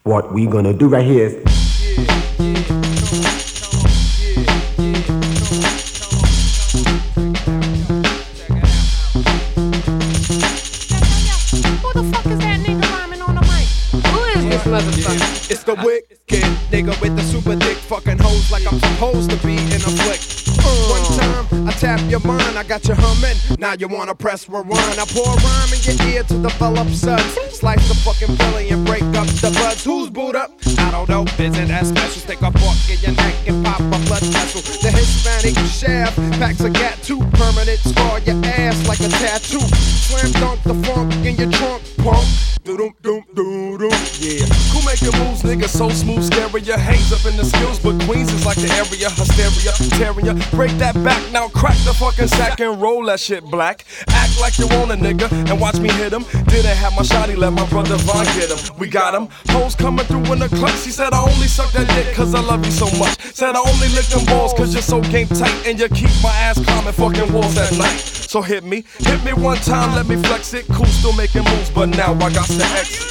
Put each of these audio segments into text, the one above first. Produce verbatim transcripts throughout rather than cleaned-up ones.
What we gonna do right here is motherfucker. It's the wicked nigga with the super dick fucking hoes like I'm supposed to be in a flick. One time I tap your mind, I got you humming. Now you wanna press rewind. I pour a rhyme in your ear to develop suds. Slice the fucking belly and break up the buds. Who's boot up? I don't know. Isn't that special? Stick a fork in your neck and pop a blood vessel. The Hispanic shaft packs a gat too. Permanent scar your ass like a tattoo. Slam dunk the funk in your trunk, punk. Doom doom doom doom. Yeah. Who making moves, nigga? So smooth, scary. Your hangs up in the skills, but Queens is like the area. Hysteria, tearing ya. Break that back now, crack the fucking sack and roll that shit black. Act like you want a nigga and watch me hit him. Didn't have my shotty, let my brother Von get him. We got him. Hoes coming through in the clutch. She said I only suck that dick cause I love you so much. Said I only lick them balls cause you're so game tight and you keep my ass climbing fucking walls at night. So hit me, hit me one time, let me flex it. Cool, still making moves, but now I got to exit.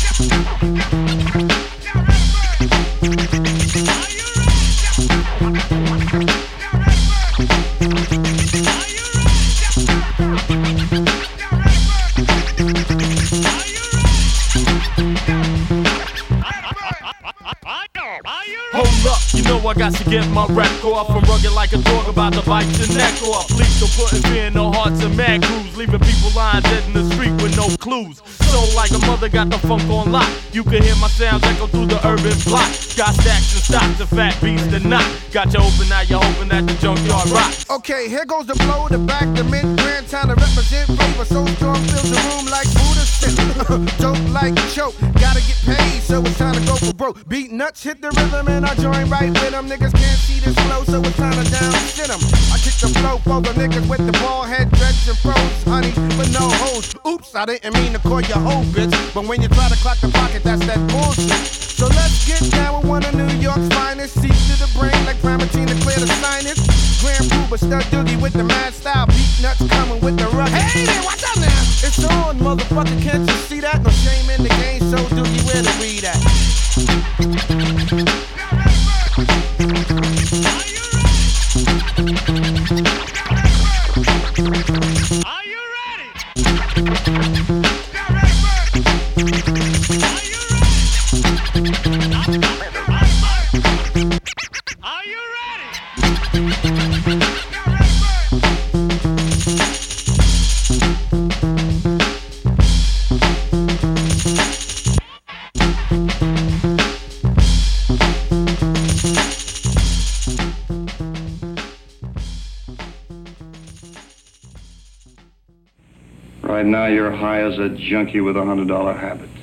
Hold up, you know I got to get my rep off. I'm rugged like a dog about to bite your neck off. Please don't put in fear in no hearts and mad crews, leaving people lying dead in the street with no clues. So like a mother got the funk on lock. You can hear my sounds echo through the urban block. Got stacks and stocks and fat beats to knock. Got you open, now you hoping that the junkyard rocks. Okay, here goes the blow, the back, the mid, grand time to represent flavor. So strong, fills the room like Buddha shit. Dope like choke, gotta get paid, so it's time to go for broke. Beat nuts, hit the rhythm, and I join right with them. Niggas can't see this flow, so it's time to down shit them. I kick the flow for the niggas with the ball head, dreads and froze, honey, but no hoes. Oops, I didn't mean to call you hoe, bitch. But when you try to clock the pocket, that's that bullshit. So let's get down with one of New York's finest. Seep to the brain like Primatine to clear the sinus. Grand Pooba, stud doogie with the mad style. Beat nuts coming with the rugged. Hey there, what's up now? It's on, motherfucker, can't you see that? No shame in the game, so doogie, where to read at? Are you ready? Are you ready? Right now, you're high as a junkie with a hundred dollar habit.